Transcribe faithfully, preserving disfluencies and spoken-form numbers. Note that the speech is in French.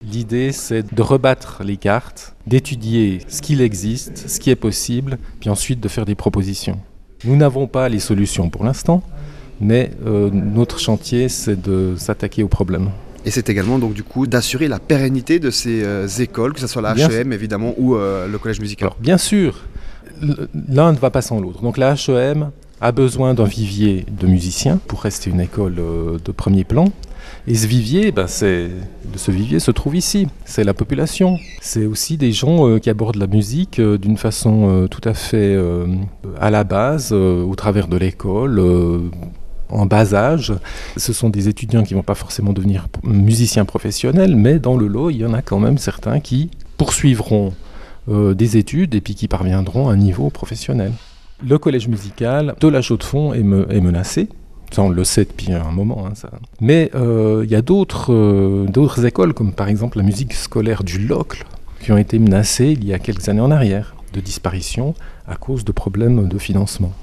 L'idée, c'est de rebattre les cartes, d'étudier ce qu'il existe, ce qui est possible, puis ensuite de faire des propositions. Nous n'avons pas les solutions pour l'instant, mais euh, notre chantier, c'est de s'attaquer aux problèmes. Et c'est également donc du coup d'assurer la pérennité de ces euh, écoles, que ce soit la H E M évidemment ou euh, le collège musical. Alors bien sûr, l'un ne va pas sans l'autre. Donc la H E M a besoin d'un vivier de musiciens pour rester une école euh, de premier plan. Et ce vivier, ben c'est, ce vivier se trouve ici, c'est la population. C'est aussi des gens euh, qui abordent la musique euh, d'une façon euh, tout à fait euh, à la base, euh, au travers de l'école, euh, en bas âge. Ce sont des étudiants qui ne vont pas forcément devenir musiciens professionnels, mais dans le lot, il y en a quand même certains qui poursuivront euh, des études et puis qui parviendront à un niveau professionnel. Le collège musical de la Chaux-de-Fonds est, me, est menacé. Ça, on le sait depuis un moment. Hein, ça. Mais euh, il y a d'autres, euh, d'autres écoles, comme par exemple la musique scolaire du Locle, qui ont été menacées il y a quelques années en arrière de disparition à cause de problèmes de financement.